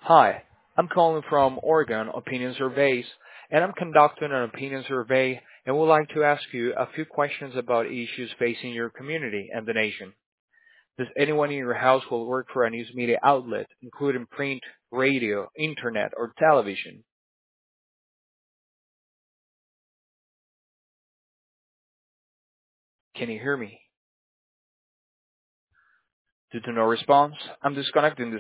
Hi, I'm calling from Oregon Opinion Surveys, and I'm conducting an opinion survey and would like to ask you a few questions about issues facing your community and the nation. Does anyone in your household work for a news media outlet, including print, radio, internet, or television? Can you hear me? Due to no response, I'm disconnecting this